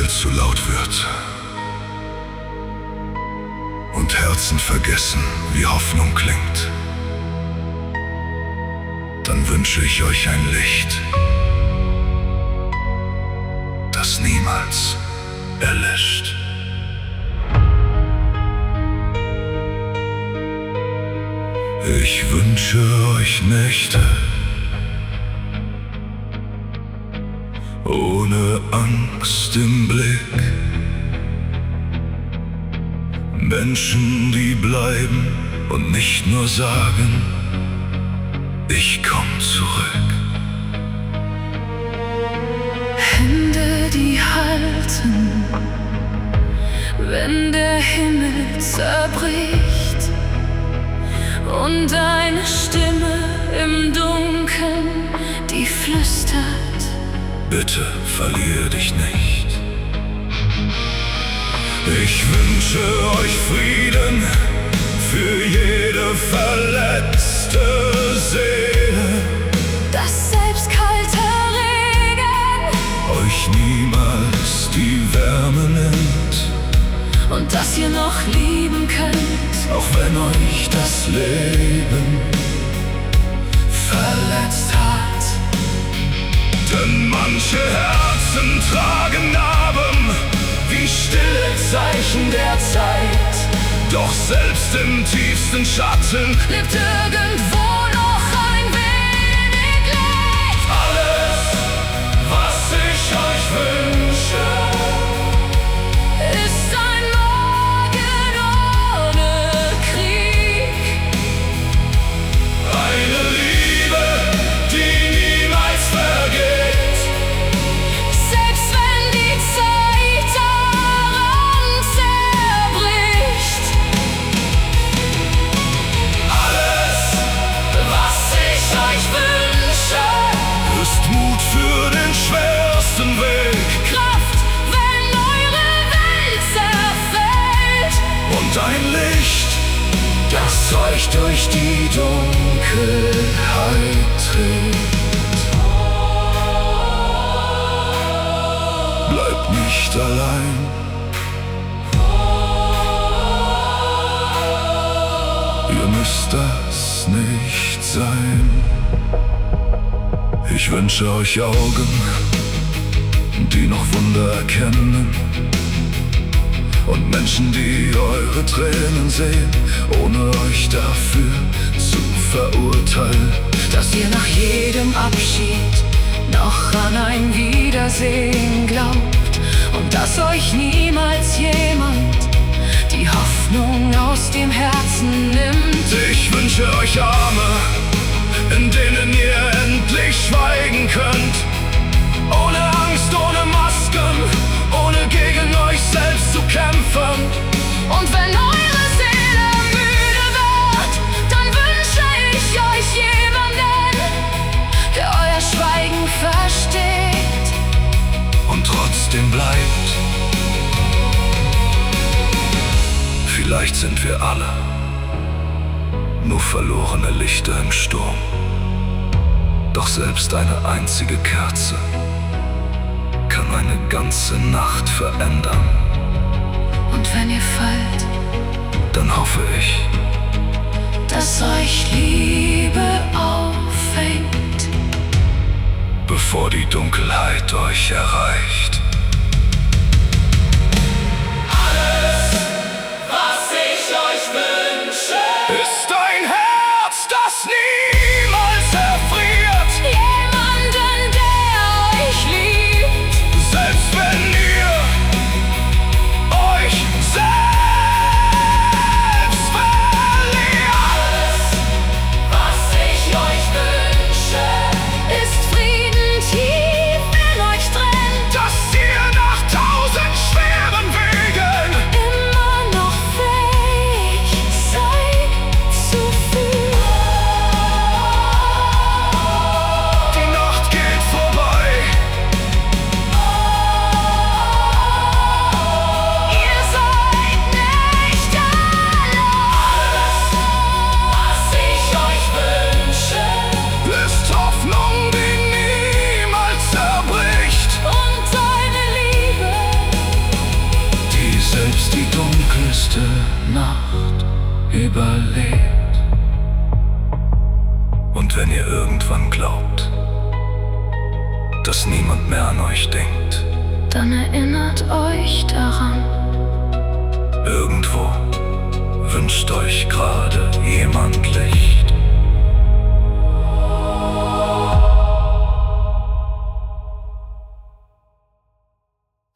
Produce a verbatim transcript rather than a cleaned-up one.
Welt zu laut wird und Herzen vergessen, wie Hoffnung klingt, dann wünsche ich euch ein Licht, das niemals erlischt. Ich wünsche euch Nächte ohne Angst im Blick, Menschen, die bleiben und nicht nur sagen, ich komm zurück. Hände, die halten, wenn der Himmel zerbricht, und eine Stimme im Dunkeln, die flüstert: Bitte verlier dich nicht. Ich wünsche euch Frieden für jede verletzte Seele, dass selbst kalter Regen euch niemals die Wärme nimmt, und dass ihr noch lieben könnt, auch wenn euch das Leben verletzt hat. Denn manche Herzen tragen Narben wie stille Zeichen der Zeit, doch selbst im tiefsten Schatten lebt irgendwo noch ein wenig Licht. Alles, was ich euch wünsche, ist ein Morgen ohne Krieg, eine Liebe, die niemals vergeht, selbst wenn die Zeit daran zerbricht. alles, Was ich euch wünsche, ist Mut für den schwersten Weg Kraft, wenn eure Welt zerfällt, und ein Licht, das euch durch die Dunkelheit trägt. Bleibt nicht allein, ihr müsst das nicht sein. Ich wünsche euch Augen, die noch Wunder erkennen, und Menschen, die eure Tränen sehen, ohne euch dafür zu verurteilen. dass ihr nach jedem Abschied noch an ein Wiedersehen glaubt, und dass euch niemals jemand die Hoffnung aus dem Herzen nimmt. Ich wünsche euch Arme, in denen ihr endlich schweigen könnt, ohne Angst, ohne Masken, ohne gegen euch selbst zu kämpfen. Und wenn eure Seele müde wird, dann wünsche ich euch jemanden, der euer Schweigen versteht Und trotzdem bleibt. Vielleicht sind wir alle nur verlorene Lichter im Sturm, doch selbst eine einzige Kerze kann eine ganze Nacht verändern. Und wenn ihr fallt, Dann hoffe ich, dass euch Liebe auffängt, bevor die Dunkelheit euch erreicht. was ich euch wünsche. Ist ein Herz, das niemals erfriert, Jemanden, der euch liebt, selbst wenn ihr euch selbst verliert. was ich euch wünsche, ist Frieden tief in euch drin, Dass ihr überlebt. Und wenn ihr irgendwann glaubt, dass niemand mehr an euch denkt, dann erinnert euch daran. Irgendwo wünscht euch gerade